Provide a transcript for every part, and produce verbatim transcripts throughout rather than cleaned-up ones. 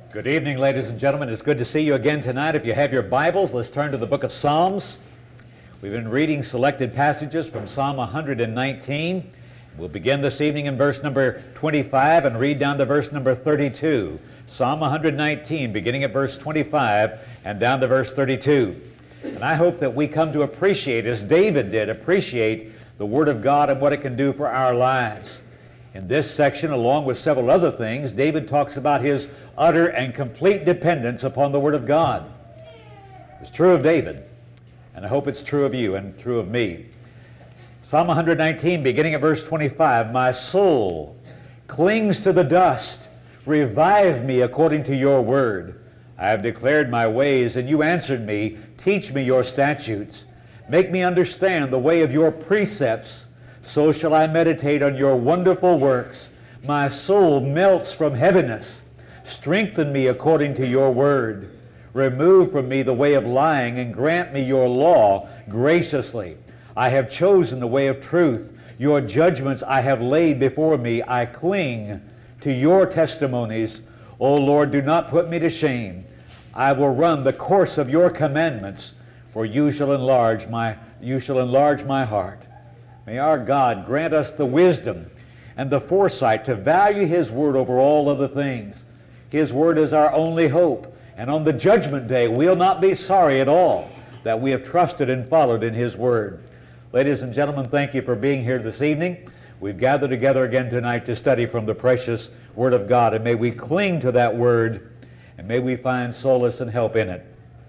Good evening, ladies and gentlemen. It's good to see you again tonight. If you have your Bibles, let's turn to the book of Psalms. We've been reading selected passages from Psalm one hundred nineteen. We'll begin this evening in verse number twenty-five and read down to verse number thirty-two. Psalm one hundred nineteen, beginning at verse twenty-five and down to verse thirty-two. And I hope that we come to appreciate, as David did, appreciate the Word of God and what it can do for our lives. In this section, along with several other things, David talks about his utter and complete dependence upon the Word of God. It's true of David, and I hope it's true of you and true of me. Psalm one hundred nineteen, beginning at verse twenty-five, "My soul clings to the dust. Revive me according to your word. I have declared my ways, and you answered me. Teach me your statutes. Make me understand the way of your precepts. So shall I meditate on your wonderful works. My soul melts from heaviness. Strengthen me according to your word. Remove from me the way of lying, and grant me your law graciously. I have chosen the way of truth. Your judgments I have laid before me. I cling to your testimonies. O Lord, do not put me to shame. I will run the course of your commandments, for you shall enlarge my, you shall enlarge my heart." May our God grant us the wisdom and the foresight to value His Word over all other things. His Word is our only hope, and on the judgment day we'll not be sorry at all that we have trusted and followed in His Word. Ladies and gentlemen, thank you for being here this evening. We've gathered together again tonight to study from the precious Word of God, and may we cling to that Word, and may we find solace and help in it.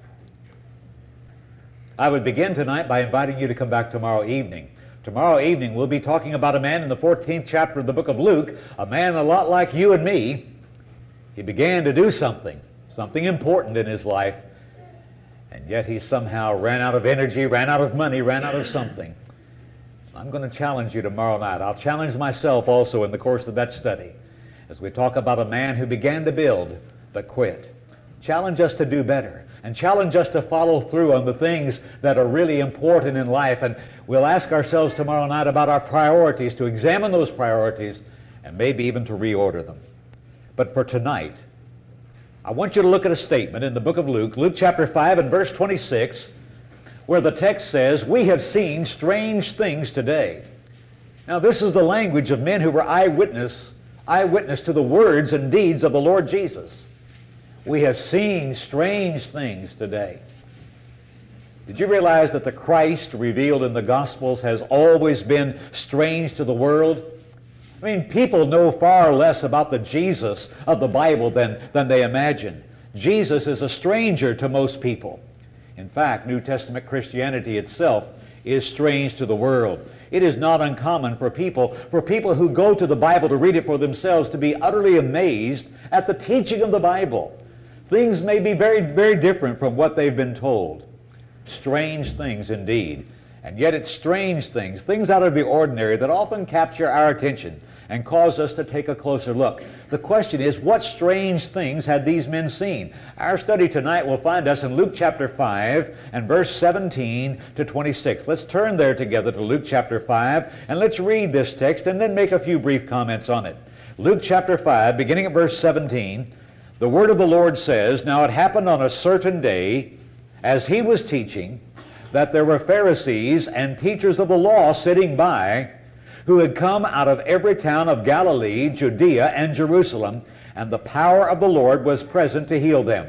I would begin tonight by inviting you to come back tomorrow evening. Tomorrow evening we'll be talking about a man in the fourteenth chapter of the book of Luke, a man a lot like you and me. He began to do something, something important in his life, and yet he somehow ran out of energy, ran out of money, ran out of something. I'm going to challenge you tomorrow night. I'll challenge myself also in the course of that study as we talk about a man who began to build but quit. Challenge us to do better, and challenge us to follow through on the things that are really important in life. And we'll ask ourselves tomorrow night about our priorities, to examine those priorities, and maybe even to reorder them. But for tonight, I want you to look at a statement in the book of Luke, Luke chapter five and verse twenty-six, where the text says, "We have seen strange things today." Now this is the language of men who were eyewitness, eyewitness to the words and deeds of the Lord Jesus. We have seen strange things today. Did you realize that the Christ revealed in the Gospels has always been strange to the world? I mean, people know far less about the Jesus of the Bible than, than they imagine. Jesus is a stranger to most people. In fact, New Testament Christianity itself is strange to the world. It is not uncommon for people, for people who go to the Bible to read it for themselves, to be utterly amazed at the teaching of the Bible. Things may be very, very different from what they've been told. Strange things indeed. And yet it's strange things, things out of the ordinary, that often capture our attention and cause us to take a closer look. The question is, what strange things had these men seen? Our study tonight will find us in Luke chapter five and verse seventeen to twenty-six. Let's turn there together to Luke chapter five, and let's read this text and then make a few brief comments on it. Luke chapter five, beginning at verse seventeen, the word of the Lord says, "Now it happened on a certain day, as he was teaching, that there were Pharisees and teachers of the law sitting by, who had come out of every town of Galilee, Judea, and Jerusalem, and the power of the Lord was present to heal them.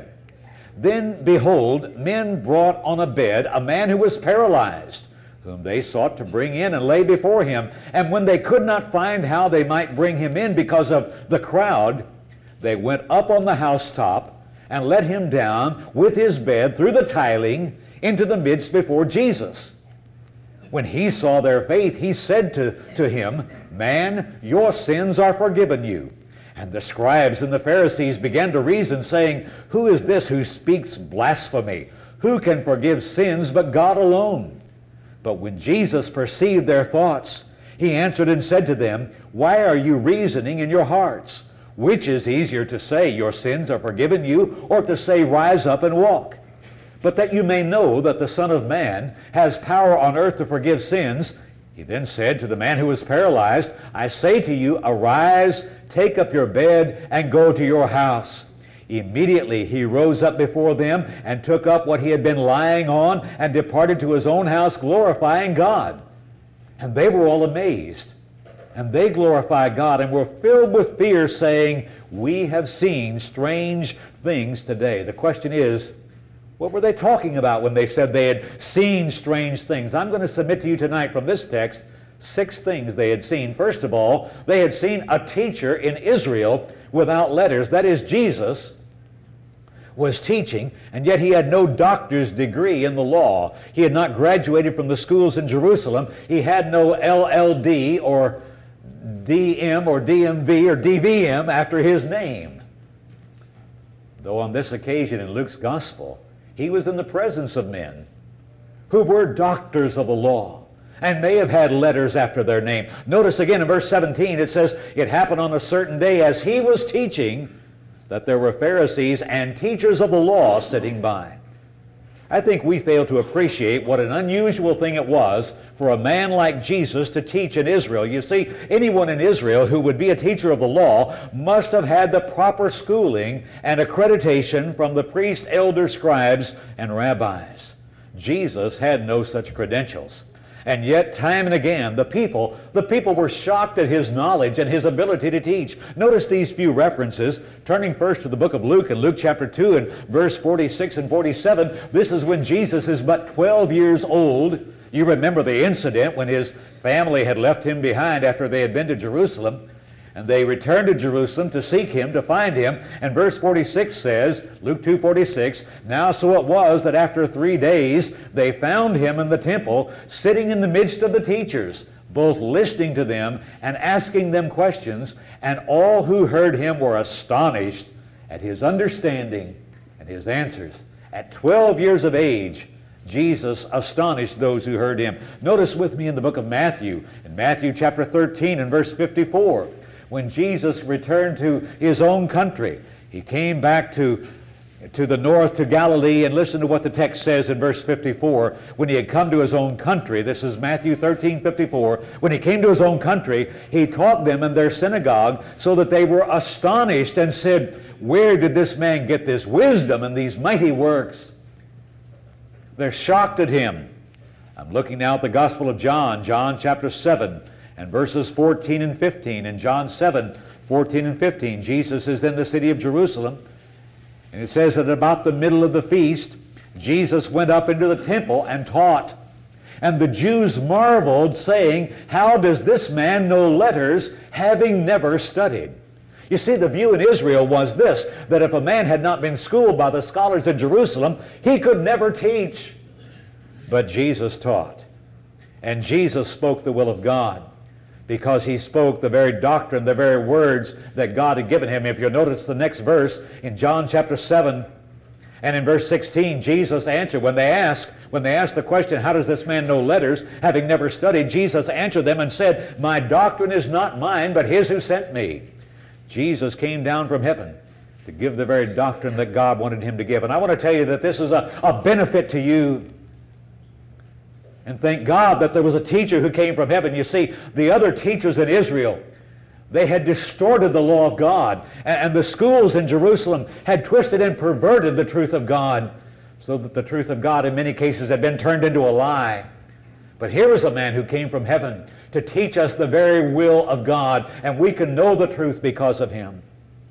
Then, behold, men brought on a bed a man who was paralyzed, whom they sought to bring in and lay before him. And when they could not find how they might bring him in because of the crowd, they went up on the housetop and let him down with his bed through the tiling into the midst before Jesus. When he saw their faith, he said to, to him, 'Man, your sins are forgiven you.' And the scribes and the Pharisees began to reason, saying, 'Who is this who speaks blasphemy? Who can forgive sins but God alone?' But when Jesus perceived their thoughts, he answered and said to them, 'Why are you reasoning in your hearts? Which is easier to say, your sins are forgiven you, or to say, rise up and walk? But that you may know that the Son of Man has power on earth to forgive sins,' he then said to the man who was paralyzed, 'I say to you, arise, take up your bed, and go to your house.' Immediately he rose up before them and took up what he had been lying on and departed to his own house, glorifying God. And they were all amazed. And they glorified God and were filled with fear, saying, "We have seen strange things today." The question is, what were they talking about when they said they had seen strange things? I'm going to submit to you tonight from this text six things they had seen. First of all, they had seen a teacher in Israel without letters. That is, Jesus was teaching, and yet he had no doctor's degree in the law. He had not graduated from the schools in Jerusalem. He had no L L D or D M or D M V or D V M after his name. Though on this occasion in Luke's gospel, he was in the presence of men who were doctors of the law and may have had letters after their name. Notice again in verse seventeen, it says, "It happened on a certain day as he was teaching that there were Pharisees and teachers of the law sitting by." I think we fail to appreciate what an unusual thing it was for a man like Jesus to teach in Israel. You see, anyone in Israel who would be a teacher of the law must have had the proper schooling and accreditation from the priests, elders, scribes, and rabbis. Jesus had no such credentials. And yet, time and again, the people, the people were shocked at his knowledge and his ability to teach. Notice these few references. Turning first to the book of Luke, in Luke chapter two and verse forty-six and forty-seven, this is when Jesus is but twelve years old. You remember the incident when his family had left him behind after they had been to Jerusalem. And they returned to Jerusalem to seek him, to find him. And verse forty-six says, Luke two forty-six, "Now so it was that after three days they found him in the temple, sitting in the midst of the teachers, both listening to them and asking them questions. And all who heard him were astonished at his understanding and his answers." At twelve years of age, Jesus astonished those who heard him. Notice with me in the book of Matthew, in Matthew chapter thirteen and verse fifty-four, when Jesus returned to his own country, he came back to, to the north, to Galilee, and listen to what the text says in verse fifty-four. When he had come to his own country, this is Matthew thirteen fifty-four, when he came to his own country, he taught them in their synagogue, so that they were astonished and said, "Where did this man get this wisdom and these mighty works?" They're shocked at him. I'm looking now at the Gospel of John, John chapter seven, and verses fourteen and fifteen. In John seven, fourteen and fifteen, Jesus is in the city of Jerusalem, and it says that about the middle of the feast, Jesus went up into the temple and taught. And the Jews marveled, saying, "How does this man know letters, having never studied?" You see, the view in Israel was this, that if a man had not been schooled by the scholars in Jerusalem, he could never teach. But Jesus taught, and Jesus spoke the will of God, because he spoke the very doctrine, the very words that God had given him. If you'll notice the next verse in John chapter seven and in verse sixteen, Jesus answered, when they asked, when they asked the question, "How does this man know letters, having never studied?" Jesus answered them and said, "My doctrine is not mine, but his who sent me." Jesus came down from heaven to give the very doctrine that God wanted him to give. And I want to tell you that this is a, a benefit to you. And thank God that there was a teacher who came from heaven. You see, the other teachers in Israel, they had distorted the law of God. And, and the schools in Jerusalem had twisted and perverted the truth of God, so that the truth of God in many cases had been turned into a lie. But here was a man who came from heaven to teach us the very will of God, and we can know the truth because of him.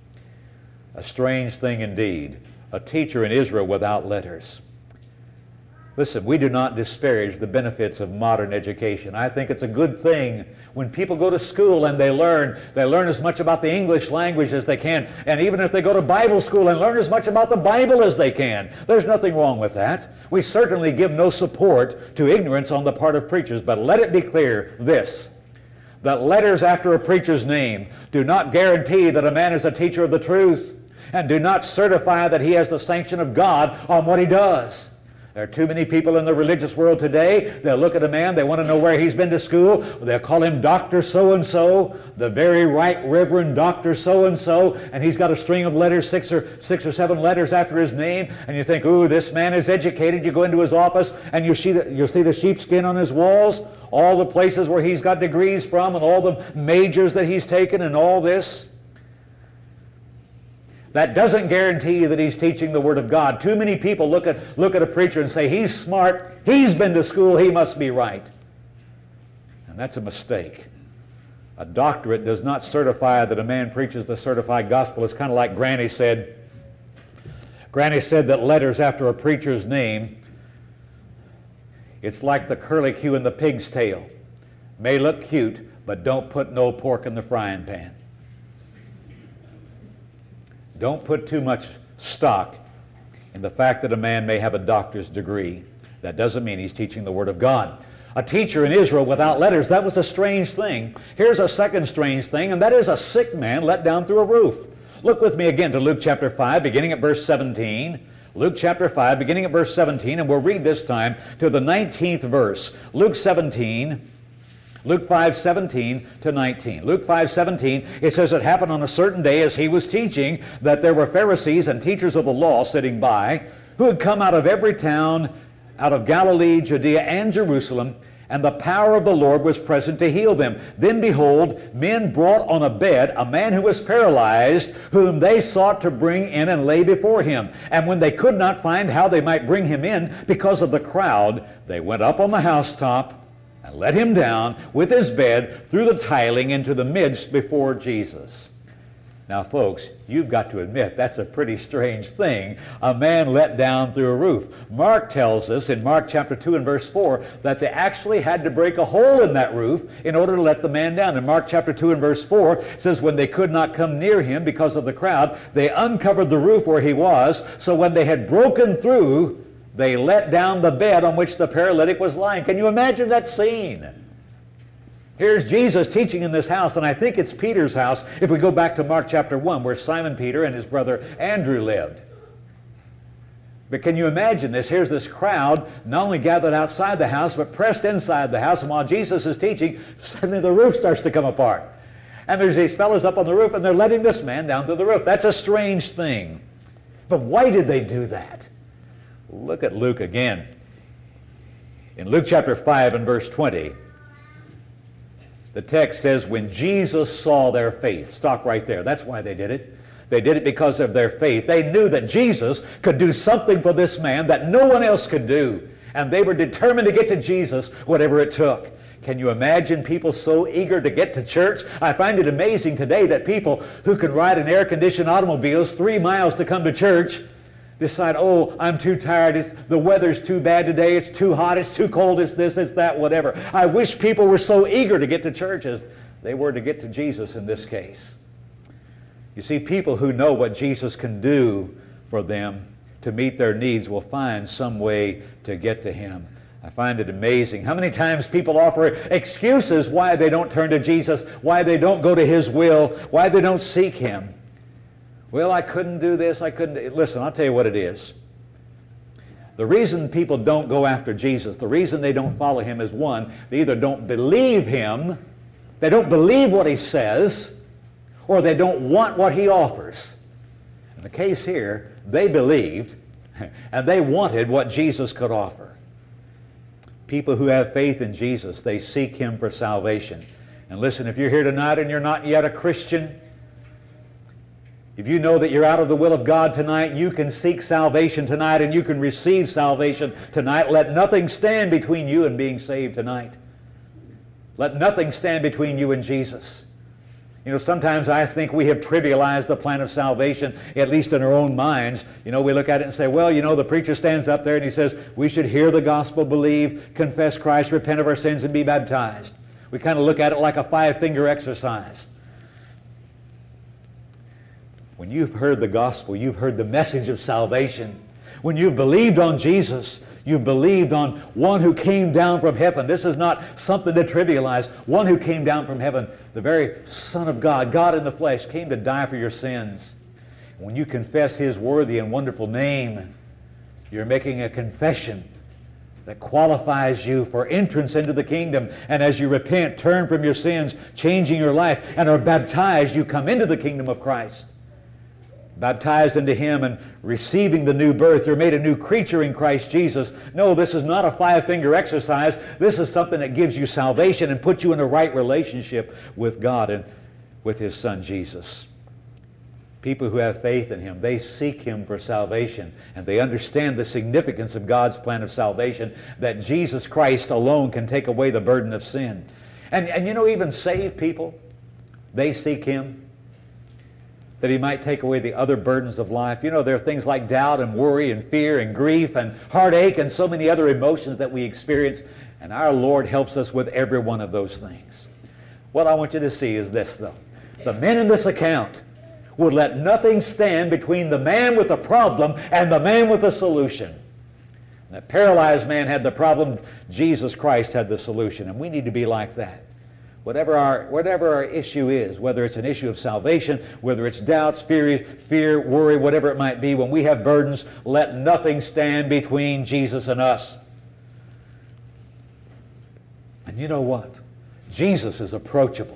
A strange thing indeed, a teacher in Israel without letters. Listen, we do not disparage the benefits of modern education. I think it's a good thing when people go to school and they learn, they learn as much about the English language as they can. And even if they go to Bible school and learn as much about the Bible as they can, there's nothing wrong with that. We certainly give no support to ignorance on the part of preachers, but let it be clear this, that letters after a preacher's name do not guarantee that a man is a teacher of the truth, and do not certify that he has the sanction of God on what he does. There are too many people in the religious world today. They'll look at a man, they want to know where he's been to school. They'll call him Doctor So-and-so, the very right Reverend Doctor So-and-so, and he's got a string of letters, six or six or seven letters after his name, and you think, ooh, this man is educated. You go into his office, and you see the, you'll see the sheepskin on his walls, all the places where he's got degrees from, and all the majors that he's taken, and all this. That doesn't guarantee that he's teaching the Word of God. Too many people look at, look at a preacher and say, he's smart, he's been to school, he must be right. And that's a mistake. A doctorate does not certify that a man preaches the certified gospel. It's kind of like Granny said. Granny said that letters after a preacher's name, it's like the curlicue in the pig's tail. May look cute, but don't put no pork in the frying pan. Don't put too much stock in the fact that a man may have a doctor's degree. That doesn't mean he's teaching the Word of God. A teacher in Israel without letters, that was a strange thing. Here's a second strange thing, and that is a sick man let down through a roof. Look with me again to Luke chapter five, beginning at verse seventeen. Luke chapter five, beginning at verse seventeen, and we'll read this time to the nineteenth verse. Luke seventeen, Luke five, seventeen to nineteen. Luke five, seventeen, it says, it happened on a certain day as he was teaching that there were Pharisees and teachers of the law sitting by, who had come out of every town, out of Galilee, Judea, and Jerusalem, and the power of the Lord was present to heal them. Then behold, men brought on a bed a man who was paralyzed, whom they sought to bring in and lay before him. And when they could not find how they might bring him in because of the crowd, they went up on the housetop and let him down with his bed through the tiling into the midst before Jesus. Now, folks, you've got to admit that's a pretty strange thing, a man let down through a roof. Mark tells us in Mark chapter two and verse four that they actually had to break a hole in that roof in order to let the man down. In Mark chapter two and verse four, it says, when they could not come near him because of the crowd, they uncovered the roof where he was, so when they had broken through, they let down the bed on which the paralytic was lying. Can you imagine that scene? Here's Jesus teaching in this house, and I think it's Peter's house if we go back to Mark chapter one, where Simon Peter and his brother Andrew lived. But can you imagine this? Here's this crowd not only gathered outside the house, but pressed inside the house, and while Jesus is teaching, suddenly the roof starts to come apart. And there's these fellows up on the roof, and they're letting this man down to the roof. That's a strange thing. But why did they do that? Look at Luke again. In Luke chapter five and verse twenty, the text says, when Jesus saw their faith. Stop right there. That's why they did it. They did it because of their faith. They knew that Jesus could do something for this man that no one else could do. And they were determined to get to Jesus, whatever it took. Can you imagine people so eager to get to church? I find it amazing today that people who can ride in air-conditioned automobiles three miles to come to church decide, oh, I'm too tired, it's, the weather's too bad today, it's too hot, it's too cold, it's this, it's that, whatever. I wish people were so eager to get to church as they were to get to Jesus in this case. You see, people who know what Jesus can do for them to meet their needs will find some way to get to Him. I find it amazing how many times people offer excuses why they don't turn to Jesus, why they don't go to His will, why they don't seek Him. Well, I couldn't do this, I couldn't. Listen, I'll tell you what it is. The reason people don't go after Jesus, the reason they don't follow Him is, one, they either don't believe Him, they don't believe what He says, or they don't want what He offers. In the case here, they believed, and they wanted what Jesus could offer. People who have faith in Jesus, they seek Him for salvation. And listen, if you're here tonight and you're not yet a Christian, if you know that you're out of the will of God tonight, you can seek salvation tonight and you can receive salvation tonight. Let nothing stand between you and being saved tonight. Let nothing stand between you and Jesus. You know, sometimes I think we have trivialized the plan of salvation, at least in our own minds. You know, we look at it and say, well, you know, the preacher stands up there and he says, we should hear the gospel, believe, confess Christ, repent of our sins, and be baptized. We kind of look at it like a five-finger exercise. When you've heard the gospel, you've heard the message of salvation. When you've believed on Jesus, you've believed on one who came down from heaven. This is not something to trivialize. One who came down from heaven, the very Son of God, God in the flesh, came to die for your sins. When you confess His worthy and wonderful name, you're making a confession that qualifies you for entrance into the kingdom. And as you repent, turn from your sins, changing your life, and are baptized, you come into the kingdom of Christ. Baptized into Him and receiving the new birth. You're made a new creature in Christ Jesus. No, this is not a five-finger exercise. This is something that gives you salvation and puts you in a right relationship with God and with His Son Jesus. People who have faith in Him, they seek Him for salvation, and they understand the significance of God's plan of salvation, that Jesus Christ alone can take away the burden of sin. And, and you know, even saved people, they seek Him, that He might take away the other burdens of life. You know, there are things like doubt and worry and fear and grief and heartache and so many other emotions that we experience, and our Lord helps us with every one of those things. What I want you to see is this, though. The men in this account would let nothing stand between the man with the problem and the man with the solution. That paralyzed man had the problem, Jesus Christ had the solution, and we need to be like that. Whatever our, whatever our issue is, whether it's an issue of salvation, whether it's doubts, fear, fear, worry, whatever it might be, when we have burdens, let nothing stand between Jesus and us. And you know what? Jesus is approachable.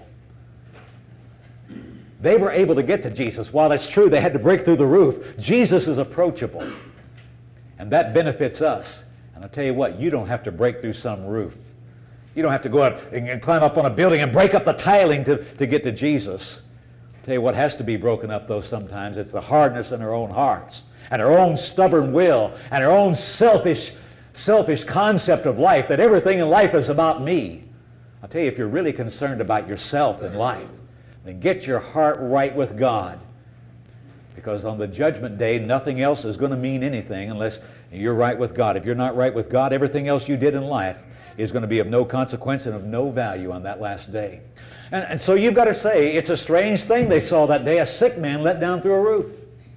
They were able to get to Jesus. While it's true they had to break through the roof, Jesus is approachable. And that benefits us. And I'll tell you what, you don't have to break through some roof. You don't have to go up and, and climb up on a building and break up the tiling to, to get to Jesus. I'll tell you what has to be broken up, though, sometimes. It's the hardness in our own hearts, and our own stubborn will, and our own selfish, selfish concept of life, that everything in life is about me. I'll tell you, if you're really concerned about yourself in life, then get your heart right with God. Because on the judgment day, nothing else is going to mean anything unless you're right with God. If you're not right with God, everything else you did in life is going to be of no consequence and of no value on that last day. And, and so you've got to say, it's a strange thing they saw that day, a sick man let down through a roof.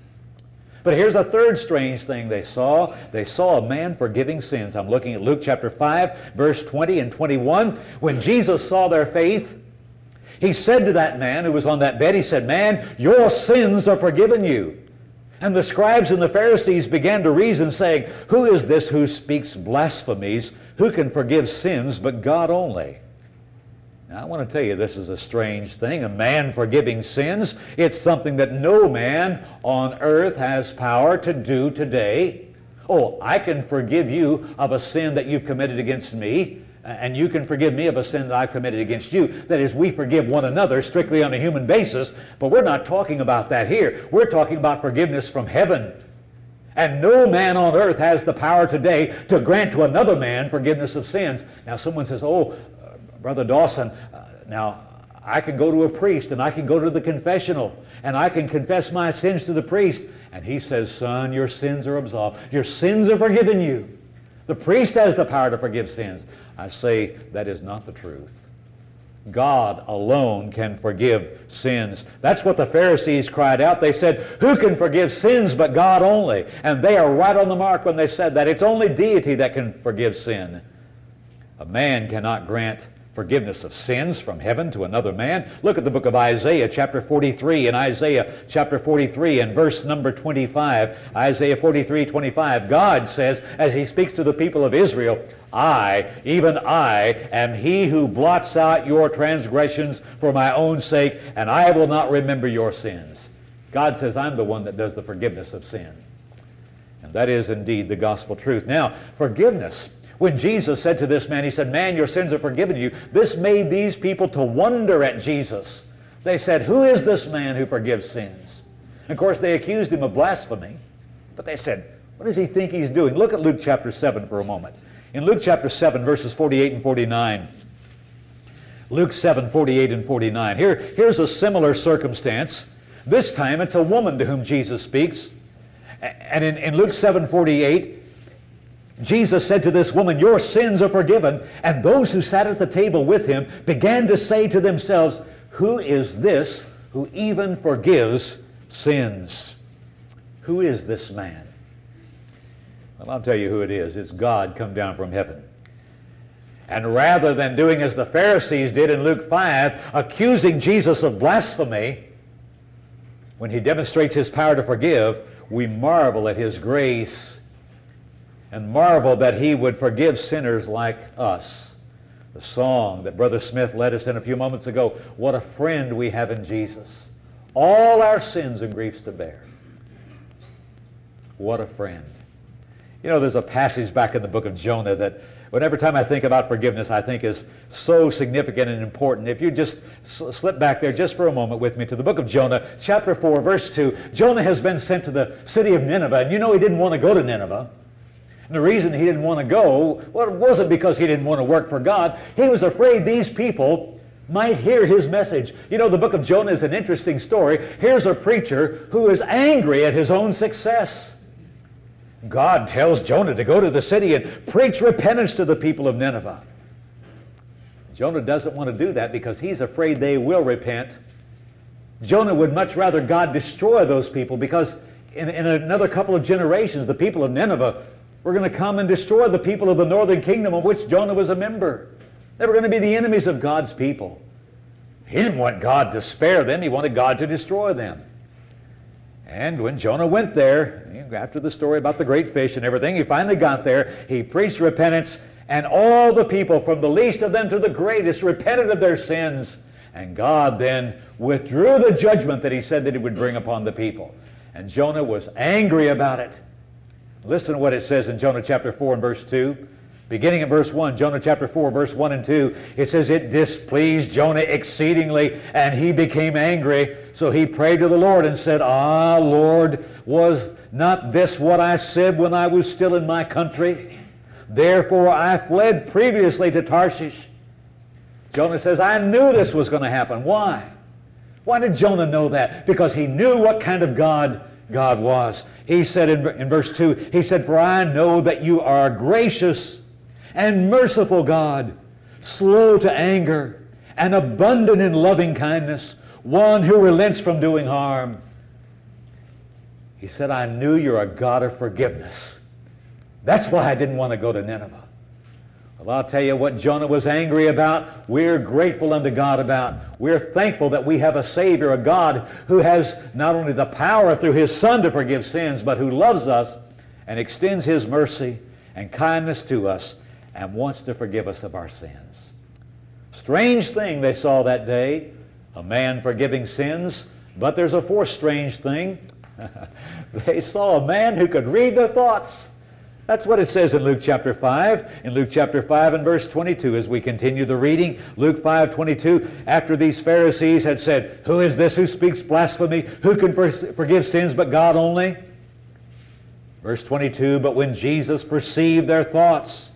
But here's a third strange thing they saw. They saw a man forgiving sins. I'm looking at Luke chapter five, verse twenty and twenty-one. When Jesus saw their faith, He said to that man who was on that bed, He said, "Man, your sins are forgiven you." And the scribes and the Pharisees began to reason, saying, "Who is this who speaks blasphemies? Who can forgive sins but God only?" Now, I want to tell you, this is a strange thing, a man forgiving sins. It's something that no man on earth has power to do today. Oh, I can forgive you of a sin that you've committed against me, and you can forgive me of a sin that I've committed against you. That is, we forgive one another strictly on a human basis, but we're not talking about that here. We're talking about forgiveness from heaven. And no man on earth has the power today to grant to another man forgiveness of sins. Now someone says, "Oh, uh, Brother Dawson, uh, now I can go to a priest and I can go to the confessional and I can confess my sins to the priest." And he says, "Son, your sins are absolved. Your sins are forgiven you. The priest has the power to forgive sins." I say that is not the truth. God alone can forgive sins. That's what the Pharisees cried out. They said, "Who can forgive sins but God only?" And they are right on the mark when they said that. It's only deity that can forgive sin. A man cannot grant forgiveness of sins from heaven to another man. Look at the book of Isaiah chapter forty-three. In Isaiah chapter forty-three and verse number twenty-five, Isaiah forty-three, twenty-five, God says, as He speaks to the people of Israel, "I, even I, am He who blots out your transgressions for my own sake, and I will not remember your sins." God says, I'm the one that does the forgiveness of sin. And that is indeed the gospel truth. Now, forgiveness. When Jesus said to this man, He said, "Man, your sins are forgiven you," this made these people to wonder at Jesus. They said, "Who is this man who forgives sins?" And of course, they accused Him of blasphemy. But they said, what does He think He's doing? Look at Luke chapter seven for a moment. In Luke chapter seven, verses forty-eight and forty-nine. Luke seven, forty-eight and forty-nine. Here, here's a similar circumstance. This time it's a woman to whom Jesus speaks. And in, in Luke seven, forty-eight, Jesus said to this woman, "Your sins are forgiven." And those who sat at the table with Him began to say to themselves, "Who is this who even forgives sins?" Who is this man? Well, I'll tell you who it is. It's God come down from heaven. And rather than doing as the Pharisees did in Luke five, accusing Jesus of blasphemy, when He demonstrates His power to forgive, we marvel at His grace and marvel that He would forgive sinners like us. The song that Brother Smith led us in a few moments ago, "What a friend we have in Jesus, all our sins and griefs to bear." What a friend. You know, there's a passage back in the book of Jonah that whenever time I think about forgiveness, I think is so significant and important. If you just slip back there just for a moment with me to the book of Jonah, chapter four, verse two. Jonah has been sent to the city of Nineveh, and you know he didn't want to go to Nineveh. And the reason he didn't want to go, well, it wasn't because he didn't want to work for God. He was afraid these people might hear his message. You know, the book of Jonah is an interesting story. Here's a preacher who is angry at his own success. God tells Jonah to go to the city and preach repentance to the people of Nineveh. Jonah doesn't want to do that because he's afraid they will repent. Jonah would much rather God destroy those people, because in, in another couple of generations, the people of Nineveh were going to come and destroy the people of the northern kingdom of which Jonah was a member. They were going to be the enemies of God's people. He didn't want God to spare them. He wanted God to destroy them. And when Jonah went there, after the story about the great fish and everything, he finally got there. He preached repentance, and all the people, from the least of them to the greatest, repented of their sins. And God then withdrew the judgment that he said that he would bring upon the people. And Jonah was angry about it. Listen to what it says in Jonah chapter four and verse two. Beginning in verse one, Jonah chapter four, verse one and two, it says, "It displeased Jonah exceedingly, and he became angry. So he prayed to the Lord and said, Ah, Lord, was not this what I said when I was still in my country? Therefore I fled previously to Tarshish." Jonah says, I knew this was going to happen. Why? Why did Jonah know that? Because he knew what kind of God God was. He said in, in verse two, he said, "For I know that you are gracious and merciful God, slow to anger, and abundant in loving kindness, one who relents from doing harm." He said, I knew you're a God of forgiveness. That's why I didn't want to go to Nineveh. Well, I'll tell you what Jonah was angry about, we're grateful unto God about. We're thankful that we have a Savior, a God who has not only the power through His Son to forgive sins, but who loves us and extends His mercy and kindness to us and wants to forgive us of our sins. Strange thing they saw that day, a man forgiving sins, but there's a fourth strange thing. They saw a man who could read their thoughts. That's what it says in Luke chapter five. In Luke chapter five and verse twenty-two, as we continue the reading, Luke five twenty-two, after these Pharisees had said, "Who is this who speaks blasphemy? Who can for- forgive sins but God only?" Verse twenty-two, "But when Jesus perceived their thoughts,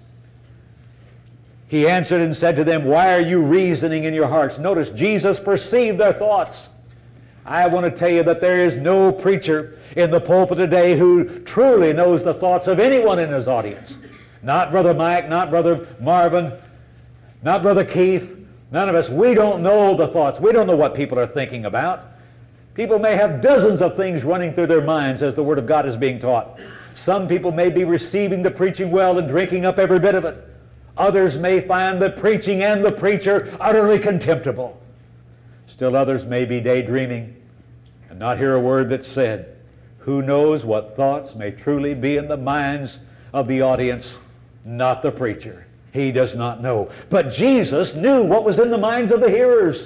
He answered and said to them, Why are you reasoning in your hearts?" Notice, Jesus perceived their thoughts. I want to tell you that there is no preacher in the pulpit today who truly knows the thoughts of anyone in his audience. Not Brother Mike, not Brother Marvin, not Brother Keith. None of us. We don't know the thoughts. We don't know what people are thinking about. People may have dozens of things running through their minds as the Word of God is being taught. Some people may be receiving the preaching well and drinking up every bit of it. Others may find the preaching and the preacher utterly contemptible. Still others may be daydreaming and not hear a word that's said. Who knows what thoughts may truly be in the minds of the audience? Not the preacher. He does not know. But Jesus knew what was in the minds of the hearers.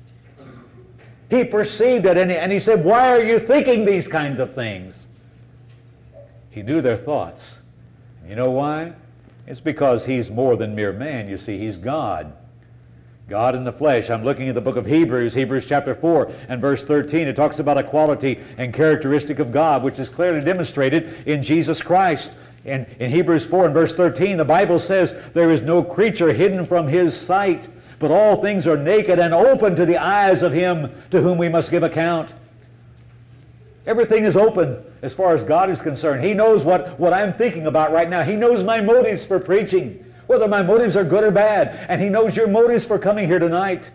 He perceived it, and he, and he said, "Why are you thinking these kinds of things?" He knew their thoughts. You know why? It's because He's more than mere man. You see, He's God. God in the flesh. I'm looking at the book of Hebrews, Hebrews chapter four and verse thirteen. It talks about a quality and characteristic of God, which is clearly demonstrated in Jesus Christ. And in Hebrews four and verse thirteen, the Bible says, "There is no creature hidden from His sight, but all things are naked and open to the eyes of Him to whom we must give account." Everything is open as far as God is concerned. He knows what, what I'm thinking about right now. He knows my motives for preaching, whether my motives are good or bad. And He knows your motives for coming here tonight.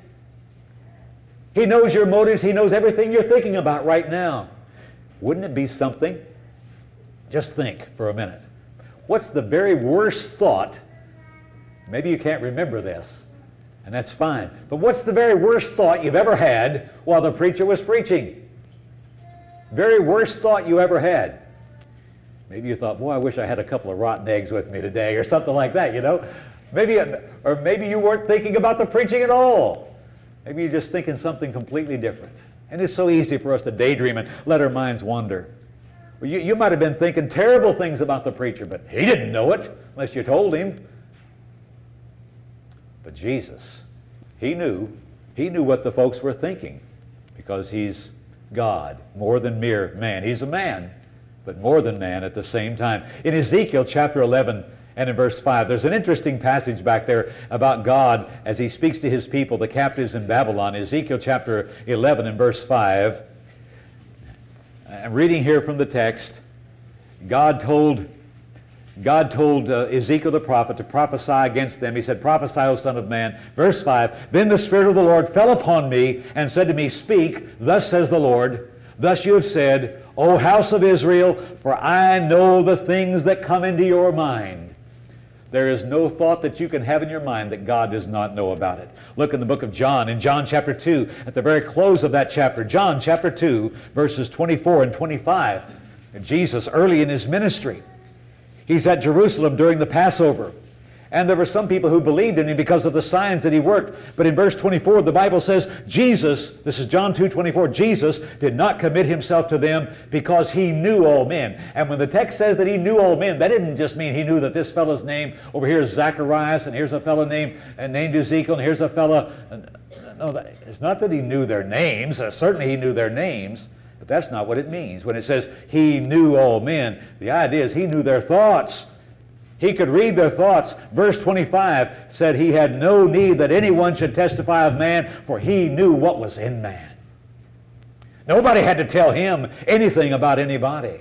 He knows your motives. He knows everything you're thinking about right now. Wouldn't it be something? Just think for a minute. What's the very worst thought? Maybe you can't remember this, and that's fine. But what's the very worst thought you've ever had while the preacher was preaching? Very worst thought you ever had. Maybe you thought, boy, I wish I had a couple of rotten eggs with me today, or something like that, you know? Maybe, or maybe you weren't thinking about the preaching at all. Maybe you're just thinking something completely different. And it's so easy for us to daydream and let our minds wander. You, you might have been thinking terrible things about the preacher, but he didn't know it unless you told him. But Jesus, he knew, he knew what the folks were thinking, because he's God, more than mere man. He's a man, but more than man at the same time. In Ezekiel chapter eleven and in verse five, there's an interesting passage back there about God as he speaks to his people, the captives in Babylon. Ezekiel chapter eleven and verse five. I'm reading here from the text. God told God told uh, Ezekiel the prophet to prophesy against them. He said, "Prophesy, O son of man." Verse five, "Then the Spirit of the Lord fell upon me and said to me, Speak, thus says the Lord, thus you have said, O house of Israel, for I know the things that come into your mind." There is no thought that you can have in your mind that God does not know about it. Look in the book of John, in John chapter two, at the very close of that chapter, John chapter two, verses twenty-four and twenty-five. And Jesus, early in his ministry, he's at Jerusalem during the Passover. And there were some people who believed in him because of the signs that he worked. But in verse twenty-four, the Bible says, Jesus, this is John two twenty-four, Jesus did not commit himself to them because he knew all men. And when the text says that he knew all men, that didn't just mean he knew that this fellow's name over here is Zacharias, and here's a fellow named, uh, named Ezekiel, and here's a fellow. Uh, no, that, it's not that he knew their names. Uh, certainly he knew their names. But that's not what it means. When it says he knew all men, the idea is he knew their thoughts. He could read their thoughts. Verse twenty-five said he had no need that anyone should testify of man, for he knew what was in man. Nobody had to tell him anything about anybody.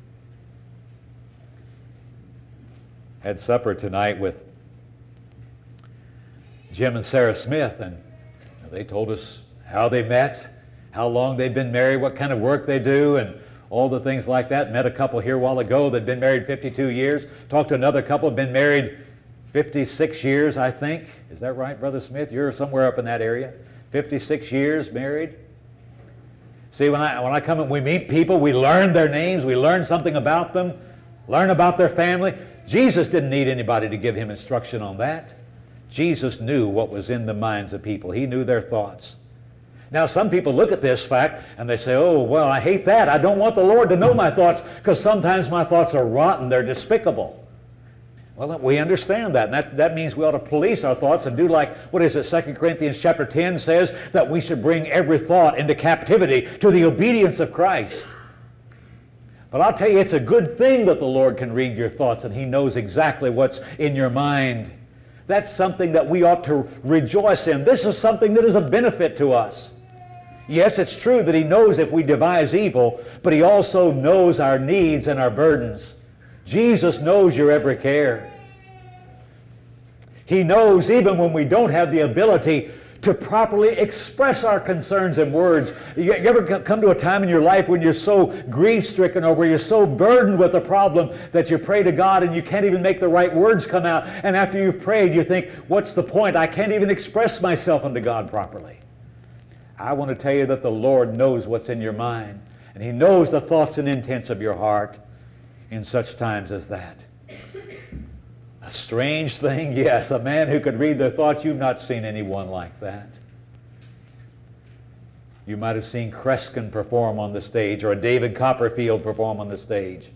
Had supper tonight with Jim and Sarah Smith, and they told us how they met, how long they've been married, what kind of work they do, and all the things like that. Met a couple here a while ago that had been married fifty-two years. Talked to another couple that had been married fifty-six years, I think. Is that right, Brother Smith? You're somewhere up in that area. fifty-six years married. See, when I, when I come and we meet people, we learn their names, we learn something about them, learn about their family. Jesus didn't need anybody to give him instruction on that. Jesus knew what was in the minds of people. He knew their thoughts. Now, some people look at this fact and they say, oh, well, I hate that. I don't want the Lord to know my thoughts because sometimes my thoughts are rotten. They're despicable. Well, we understand that. And that, that means we ought to police our thoughts and do like, what is it, Second Corinthians chapter ten says that we should bring every thought into captivity to the obedience of Christ. But I'll tell you, it's a good thing that the Lord can read your thoughts and he knows exactly what's in your mind. That's something that we ought to rejoice in. This is something that is a benefit to us. Yes, it's true that he knows if we devise evil, but he also knows our needs and our burdens. Jesus knows your every care. He knows even when we don't have the ability to properly express our concerns in words. You ever come to a time in your life when you're so grief-stricken or where you're so burdened with a problem that you pray to God and you can't even make the right words come out, and after you've prayed you think, what's the point? I can't even express myself unto God properly. I want to tell you that the Lord knows what's in your mind, and he knows the thoughts and intents of your heart in such times as that. A strange thing, yes, a man who could read their thoughts. You've not seen anyone like that. You might have seen Kreskin perform on the stage or a David Copperfield perform on the stage.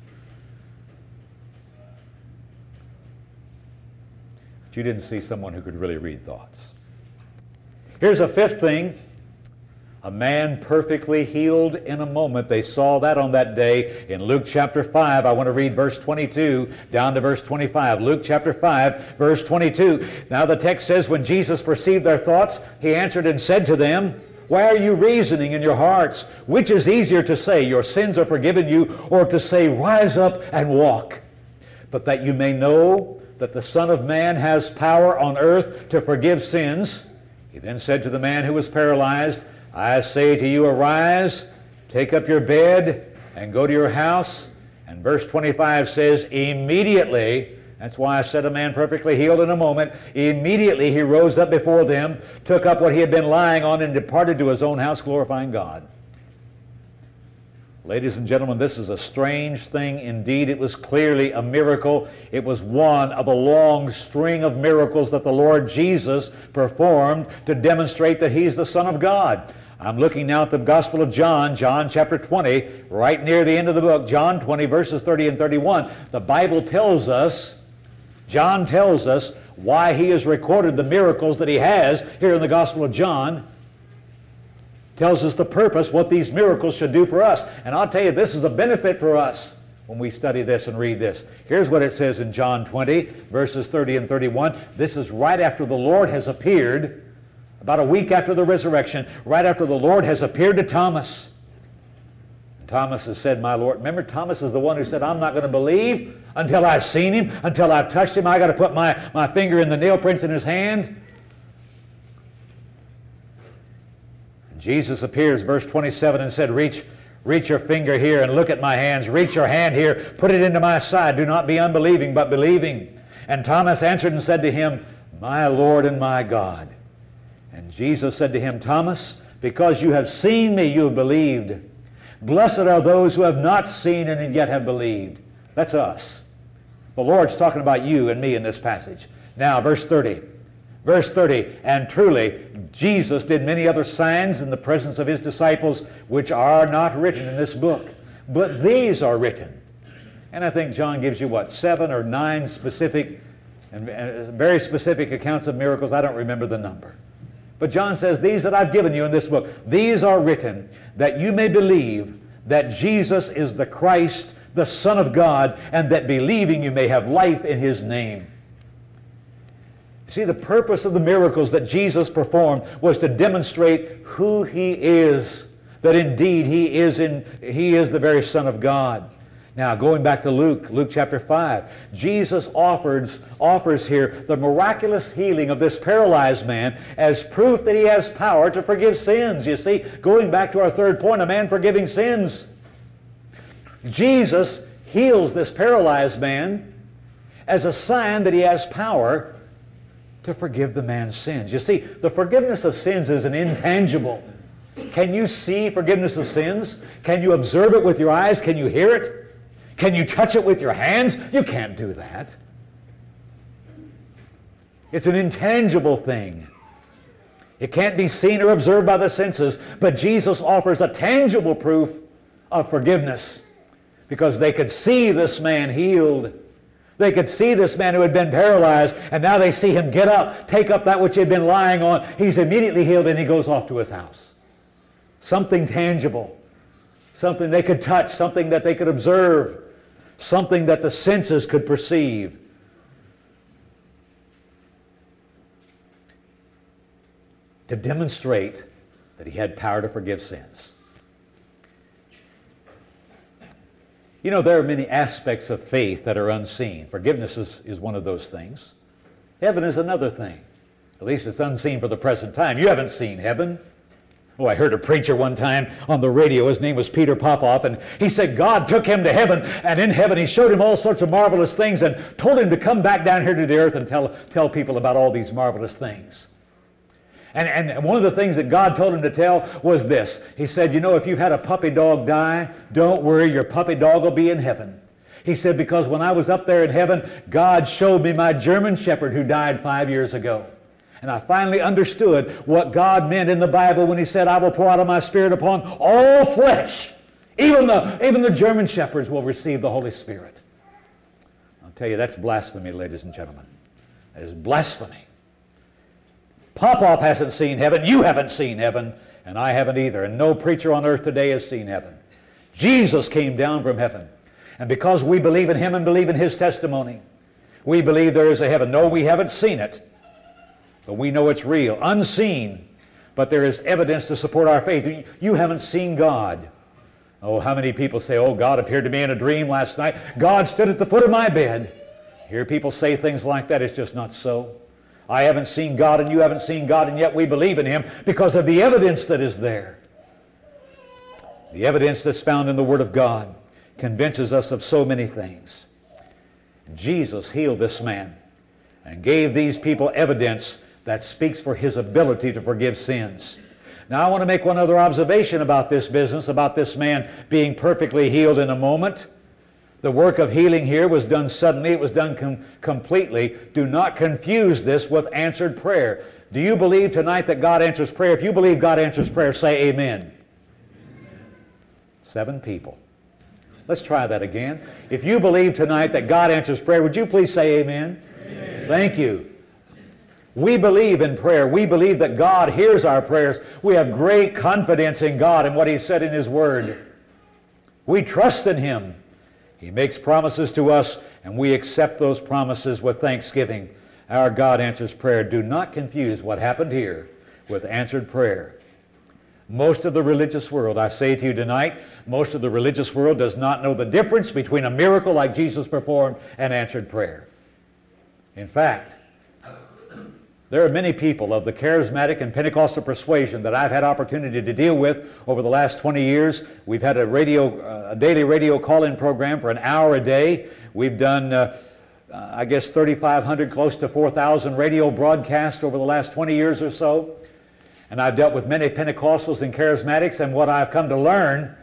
But you didn't see someone who could really read thoughts. Here's a fifth thing. A man perfectly healed in a moment. They saw that on that day in Luke chapter five. I want to read verse twenty-two down to verse twenty-five. Luke chapter five, verse twenty-two. Now the text says, when Jesus perceived their thoughts, he answered and said to them, why are you reasoning in your hearts? Which is easier to say, your sins are forgiven you, or to say, rise up and walk? But that you may know that the Son of Man has power on earth to forgive sins. He then said to the man who was paralyzed, I say to you, arise, take up your bed, and go to your house. And verse twenty-five says, immediately, that's why I said a man perfectly healed in a moment, immediately he rose up before them, took up what he had been lying on, and departed to his own house, glorifying God. Ladies and gentlemen, this is a strange thing indeed. It was clearly a miracle. It was one of a long string of miracles that the Lord Jesus performed to demonstrate that he's the Son of God. I'm looking now at the Gospel of John, John chapter twenty, right near the end of the book, John twenty, verses thirty and thirty-one. The Bible tells us, John tells us, why he has recorded the miracles that he has here in the Gospel of John. Tells us the purpose, what these miracles should do for us. And I'll tell you, this is a benefit for us when we study this and read this. Here's what it says in John twenty, verses thirty and thirty-one. This is right after the Lord has appeared, about a week after the resurrection, right after the Lord has appeared to Thomas. And Thomas has said, my Lord. Remember, Thomas is the one who said, I'm not going to believe until I've seen him, until I've touched him. I got to put my, my finger in the nail prints in his hand. Jesus appears, verse twenty-seven, and said, reach, reach your finger here and look at my hands. Reach your hand here, put it into my side. Do not be unbelieving, but believing. And Thomas answered and said to him, my Lord and my God. And Jesus said to him, Thomas, because you have seen me, you have believed. Blessed are those who have not seen and yet have believed. That's us. The Lord's talking about you and me in this passage. Now, verse thirty. Verse thirty, and truly Jesus did many other signs in the presence of his disciples, which are not written in this book, but these are written. And I think John gives you, what, seven or nine specific, and very specific accounts of miracles. I don't remember the number. But John says, these that I've given you in this book, these are written that you may believe that Jesus is the Christ, the Son of God, and that believing you may have life in his name. See, the purpose of the miracles that Jesus performed was to demonstrate who he is, that indeed he is, in, he is the very Son of God. Now, going back to Luke, Luke chapter five, Jesus offers, offers here the miraculous healing of this paralyzed man as proof that he has power to forgive sins. You see, going back to our third point, a man forgiving sins. Jesus heals this paralyzed man as a sign that he has power to forgive the man's sins. You see, the forgiveness of sins is an intangible. Can you see forgiveness of sins? Can you observe it with your eyes? Can you hear it? Can you touch it with your hands? You can't do that. It's an intangible thing. It can't be seen or observed by the senses, but Jesus offers a tangible proof of forgiveness because they could see this man healed. They could see this man who had been paralyzed, and now they see him get up, take up that which he had been lying on. He's immediately healed, and he goes off to his house. Something tangible, something they could touch, something that they could observe, something that the senses could perceive. To demonstrate that he had power to forgive sins. You know, there are many aspects of faith that are unseen. Forgiveness is, is one of those things. Heaven is another thing. At least it's unseen for the present time. You haven't seen heaven. Oh, I heard a preacher one time on the radio. His name was Peter Popoff, and he said God took him to heaven, and in heaven he showed him all sorts of marvelous things and told him to come back down here to the earth and tell, tell people about all these marvelous things. And, and one of the things that God told him to tell was this. He said, you know, if you've had a puppy dog die, don't worry, your puppy dog will be in heaven. He said, because when I was up there in heaven, God showed me my German Shepherd who died five years ago. And I finally understood what God meant in the Bible when he said, I will pour out of my Spirit upon all flesh. Even the, even the German Shepherds will receive the Holy Spirit. I'll tell you, that's blasphemy, ladies and gentlemen. That is blasphemy. Popoff hasn't seen heaven, you haven't seen heaven, and I haven't either. And no preacher on earth today has seen heaven. Jesus came down from heaven. And because we believe in him and believe in his testimony, we believe there is a heaven. No, we haven't seen it, but we know it's real. Unseen, but there is evidence to support our faith. You haven't seen God. Oh, how many people say, oh, God appeared to me in a dream last night. God stood at the foot of my bed. Hear people say things like that. It's just not so. I haven't seen God and you haven't seen God, and yet we believe in him because of the evidence that is there. The evidence that's found in the Word of God convinces us of so many things. Jesus healed this man and gave these people evidence that speaks for his ability to forgive sins. Now I want to make one other observation about this business, about this man being perfectly healed in a moment. The work of healing here was done suddenly. It was done com- completely. Do not confuse this with answered prayer. Do you believe tonight that God answers prayer? If you believe God answers prayer, say amen. Amen. Seven people. Let's try that again. If you believe tonight that God answers prayer, would you please say amen? Amen. Thank you. We believe in prayer. We believe that God hears our prayers. We have great confidence in God and what He said in His Word. We trust in Him. He makes promises to us, and we accept those promises with thanksgiving. Our God answers prayer. Do not confuse what happened here with answered prayer. Most of the religious world, I say to you tonight, most of the religious world does not know the difference between a miracle like Jesus performed and answered prayer. In fact, there are many people of the charismatic and Pentecostal persuasion that I've had opportunity to deal with over the last twenty years. We've had a radio, uh, a daily radio call-in program for an hour a day. We've done, uh, uh, I guess, thirty-five hundred, close to four thousand radio broadcasts over the last twenty years or so. And I've dealt with many Pentecostals and charismatics, and what I've come to learn,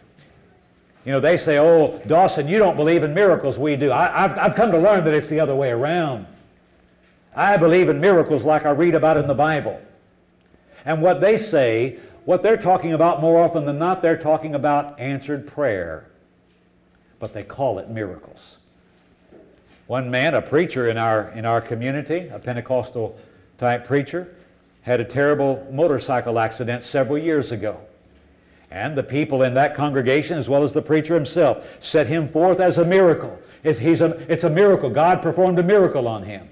you know, they say, oh, Dawson, you don't believe in miracles. We do. I, I've, I've come to learn that it's the other way around. I believe in miracles like I read about in the Bible. And what they say, what they're talking about more often than not, they're talking about answered prayer. But they call it miracles. One man, a preacher in our, in our community, a Pentecostal type preacher, had a terrible motorcycle accident several years ago. And the people in that congregation, as well as the preacher himself, set him forth as a miracle. It's, he's a, it's a miracle. God performed a miracle on him.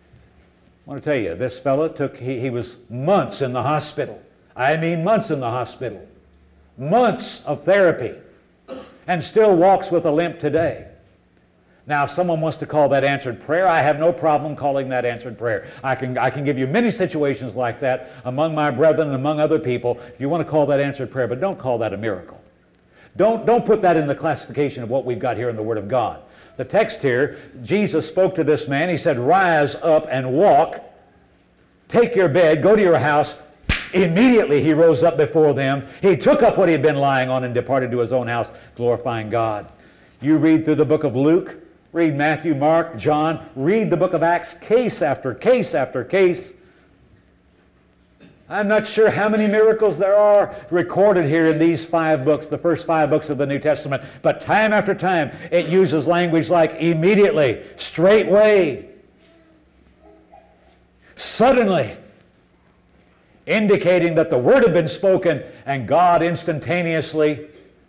I want to tell you, this fellow took, he, he was months in the hospital. I mean months in the hospital. Months of therapy. And still walks with a limp today. Now, if someone wants to call that answered prayer, I have no problem calling that answered prayer. I can, I can give you many situations like that among my brethren and among other people if you want to call that answered prayer, but don't call that a miracle. Don't, don't put that in the classification of what we've got here in the Word of God. The text here, Jesus spoke to this man. He said, rise up and walk. Take your bed, go to your house. Immediately he rose up before them. He took up what he had been lying on and departed to his own house, glorifying God. You read through the book of Luke, read Matthew, Mark, John, read the book of Acts, case after case after case. I'm not sure how many miracles there are recorded here in these five books, the first five books of the New Testament, but time after time it uses language like immediately, straightway, suddenly, indicating that the word had been spoken and God instantaneously,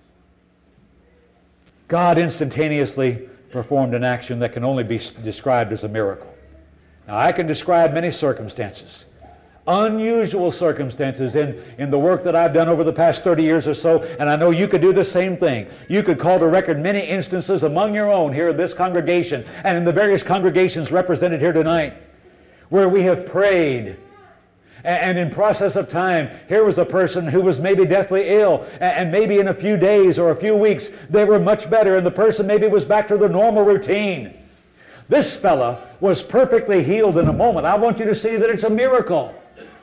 God instantaneously performed an action that can only be described as a miracle. Now, I can describe many circumstances, unusual circumstances in, in the work that I've done over the past thirty years or so, and I know you could do the same thing. You could call to record many instances among your own here in this congregation and in the various congregations represented here tonight where we have prayed, and in process of time, here was a person who was maybe deathly ill, and maybe in a few days or a few weeks they were much better, and the person maybe was back to their normal routine. This fella was perfectly healed in a moment. I want you to see that it's a miracle.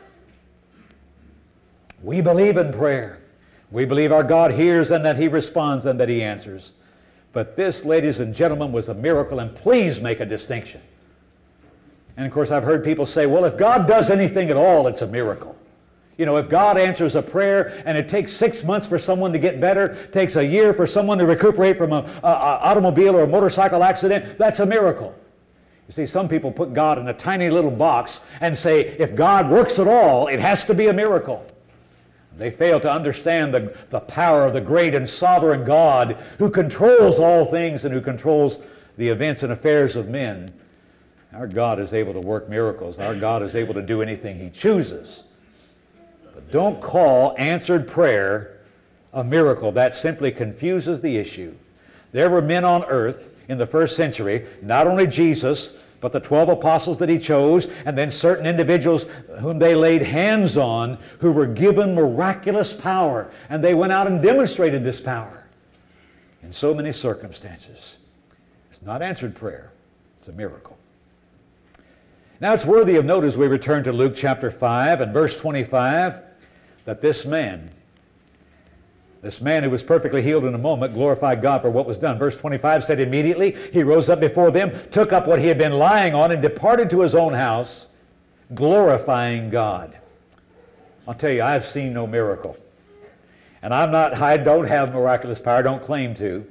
We believe in prayer. We believe our God hears and that He responds and that He answers. But this, ladies and gentlemen, was a miracle, and please make a distinction. And of course, I've heard people say, well, if God does anything at all, it's a miracle. You know, if God answers a prayer and it takes six months for someone to get better, takes a year for someone to recuperate from an automobile or a motorcycle accident, that's a miracle. You see, some people put God in a tiny little box and say, if God works at all, it has to be a miracle. They fail to understand the, the power of the great and sovereign God who controls all things and who controls the events and affairs of men. Our God is able to work miracles. Our God is able to do anything He chooses. But don't call answered prayer a miracle. That simply confuses the issue. There were men on earth in the first century, not only Jesus, but the twelve apostles that He chose, and then certain individuals whom they laid hands on who were given miraculous power, and they went out and demonstrated this power in so many circumstances. It's not answered prayer. It's a miracle. Now it's worthy of note as we return to Luke chapter five and verse twenty-five that this man, this man who was perfectly healed in a moment, glorified God for what was done. Verse twenty-five said, immediately he rose up before them, took up what he had been lying on, and departed to his own house, glorifying God. I'll tell you, I've seen no miracle. And I'm not, I don't have miraculous power, I don't claim to.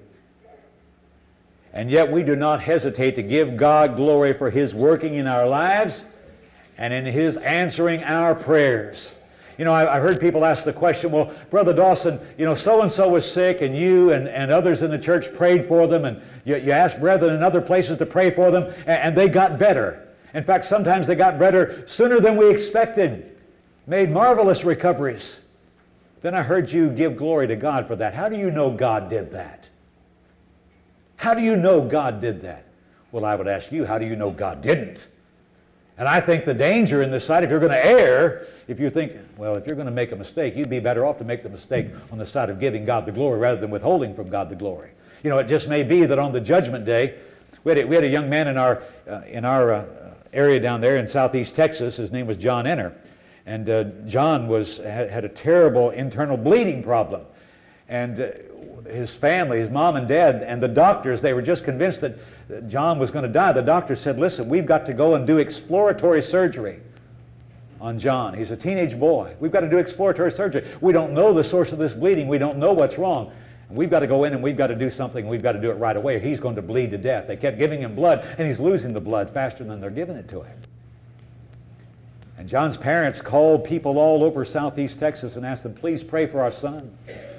And yet we do not hesitate to give God glory for His working in our lives and in His answering our prayers. You know, I, I've heard people ask the question, well, Brother Dawson, you know, so-and-so was sick, and you and, and others in the church prayed for them, and you, you asked brethren in other places to pray for them, and, and they got better. In fact, sometimes they got better sooner than we expected, made marvelous recoveries. Then I heard you give glory to God for that. How do you know God did that? How do you know God did that? Well, I would ask you, how do you know God didn't? And I think the danger in this side, if you're going to err, if you think, well, if you're going to make a mistake, you'd be better off to make the mistake on the side of giving God the glory rather than withholding from God the glory. You know, it just may be that on the judgment day, we had a, we had a young man in our, uh, in our uh, area down there in southeast Texas. His name was John Enner. And uh, John was, had, had a terrible internal bleeding problem. And uh, his family, his mom and dad, and the doctors, they were just convinced that John was going to die. The doctor said, listen, we've got to go and do exploratory surgery on John. He's a teenage boy. We've got to do exploratory surgery. We don't know the source of this bleeding. We don't know what's wrong. And we've got to go in and we've got to do something. We've got to do it right away. He's going to bleed to death. They kept giving him blood, and he's losing the blood faster than they're giving it to him. And John's parents called people all over southeast Texas and asked them, please pray for our son.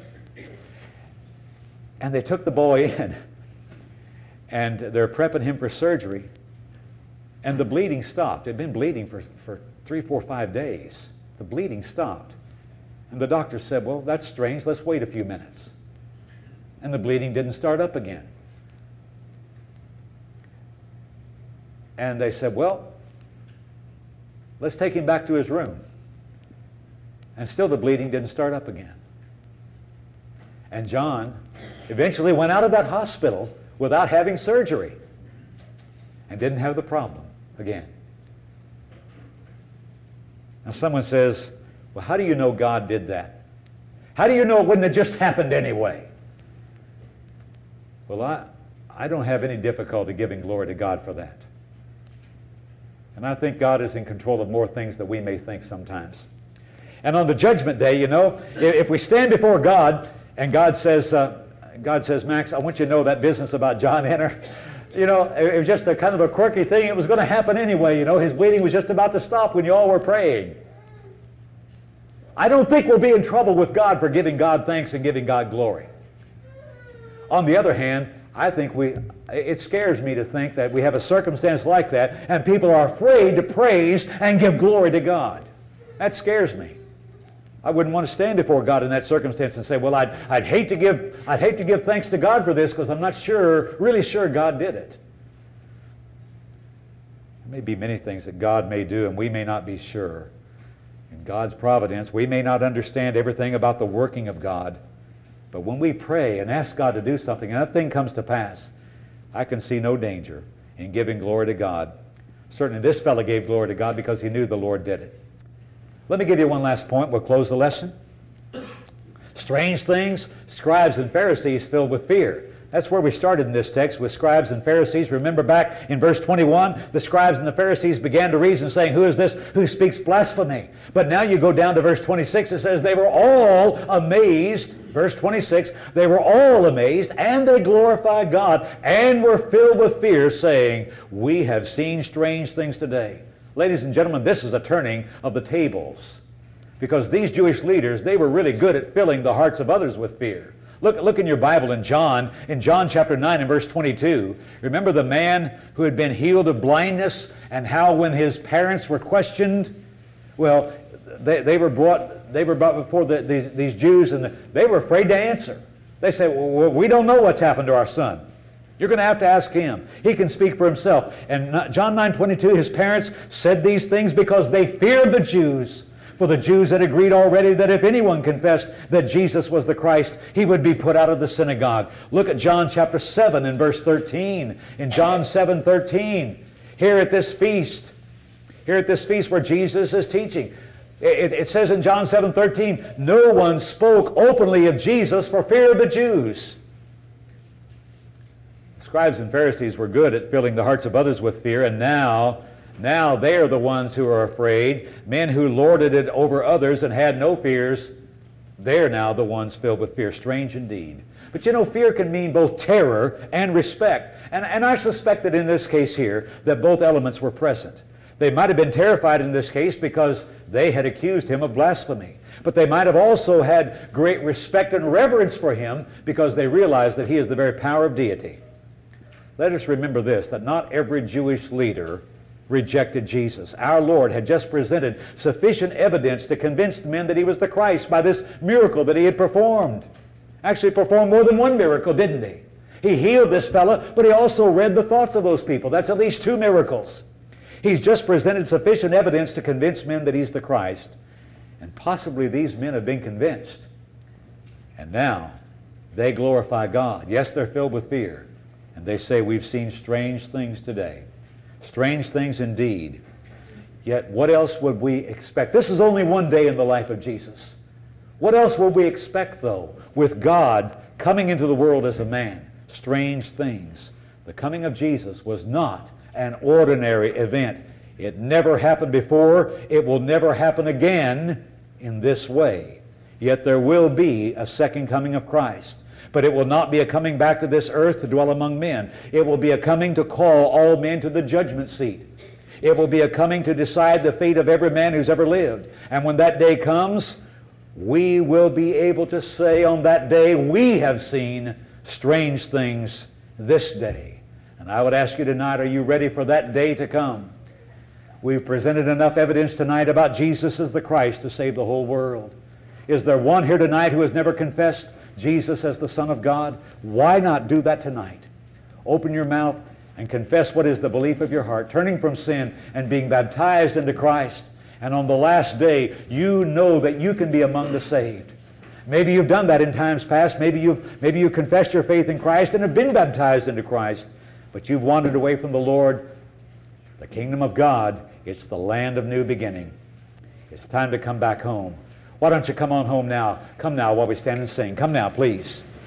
And they took the boy in, and they're prepping him for surgery, and the bleeding stopped. It had been bleeding for, for three, four, five days. The bleeding stopped. And the doctor said, well, that's strange. Let's wait a few minutes. And the bleeding didn't start up again. And they said, well, let's take him back to his room. And still the bleeding didn't start up again. And John eventually went out of that hospital without having surgery and didn't have the problem again. Now someone says, well, how do you know God did that? How do you know it wouldn't have just happened anyway? Well, I, I don't have any difficulty giving glory to God for that. And I think God is in control of more things than we may think sometimes. And on the judgment day, you know, if we stand before God and God says, uh, God says, Max, I want you to know that business about John Enner. You know, it was just a kind of a quirky thing. It was going to happen anyway. You know, his bleeding was just about to stop when you all were praying. I don't think we'll be in trouble with God for giving God thanks and giving God glory. On the other hand, I think we, it scares me to think that we have a circumstance like that and people are afraid to praise and give glory to God. That scares me. I wouldn't want to stand before God in that circumstance and say, well, I'd, I'd, hate, to give, I'd hate to give thanks to God for this because I'm not sure, really sure God did it. There may be many things that God may do and we may not be sure. In God's providence, we may not understand everything about the working of God. But when we pray and ask God to do something and that thing comes to pass, I can see no danger in giving glory to God. Certainly this fellow gave glory to God because he knew the Lord did it. Let me give you one last point. We'll close the lesson. Strange things, scribes and Pharisees filled with fear. That's where we started in this text, with scribes and Pharisees. Remember back in verse twenty-one, the scribes and the Pharisees began to reason, saying, who is this who speaks blasphemy? But now you go down to verse twenty-six, it says, they were all amazed. Verse twenty-six, they were all amazed, and they glorified God, and were filled with fear, saying, we have seen strange things today. Ladies and gentlemen, this is a turning of the tables. Because these Jewish leaders, they were really good at filling the hearts of others with fear. Look, look in your Bible in John, in John chapter nine and verse twenty-two. Remember the man who had been healed of blindness and how when his parents were questioned, well, they, they were brought they were brought before the, these, these Jews and the, they were afraid to answer. They said, well, we don't know what's happened to our son. You're going to have to ask him. He can speak for himself. And John nine twenty-two, his parents said these things because they feared the Jews. For the Jews had agreed already that if anyone confessed that Jesus was the Christ, he would be put out of the synagogue. Look at John chapter seven and verse thirteen. In John seven thirteen, here at this feast, here at this feast where Jesus is teaching, it, it says in John seven thirteen, no one spoke openly of Jesus for fear of the Jews. Scribes and Pharisees were good at filling the hearts of others with fear, and now Now they are the ones who are afraid. Men who lorded it over others and had no fears, they're now the ones filled with fear. Strange indeed. But you know, fear can mean both terror and respect. And, and I suspect that in this case here, that both elements were present. They might have been terrified in this case because they had accused him of blasphemy. But they might have also had great respect and reverence for him because they realized that he is the very power of deity. Let us remember this, that not every Jewish leader rejected Jesus. Our Lord had just presented sufficient evidence to convince men that he was the Christ by this miracle that he had performed. Actually performed more than one miracle, didn't he? He healed this fella, but he also read the thoughts of those people. That's at least two miracles. He's just presented sufficient evidence to convince men that he's the Christ. And possibly these men have been convinced. And now they glorify God. Yes, they're filled with fear. And they say, we've seen strange things today. Strange things indeed. Yet what else would we expect? This is only one day in the life of Jesus. What else would we expect, though, with God coming into the world as a man? Strange things. The coming of Jesus was not an ordinary event. It never happened before. It will never happen again in this way. Yet there will be a second coming of Christ. But it will not be a coming back to this earth to dwell among men. It will be a coming to call all men to the judgment seat. It will be a coming to decide the fate of every man who's ever lived. And when that day comes, we will be able to say on that day, we have seen strange things this day. And I would ask you tonight, are you ready for that day to come? We've presented enough evidence tonight about Jesus as the Christ to save the whole world. Is there one here tonight who has never confessed Jesus as the Son of God? Why not do that tonight? Open your mouth and confess what is the belief of your heart, turning from sin and being baptized into Christ. And on the last day, you know that you can be among the saved. Maybe you've done that in times past. Maybe you've, maybe you've confessed your faith in Christ and have been baptized into Christ. But you've wandered away from the Lord. The kingdom of God, it's the land of new beginning. It's time to come back home. Why don't you come on home now? Come now while we stand and sing. Come now, please.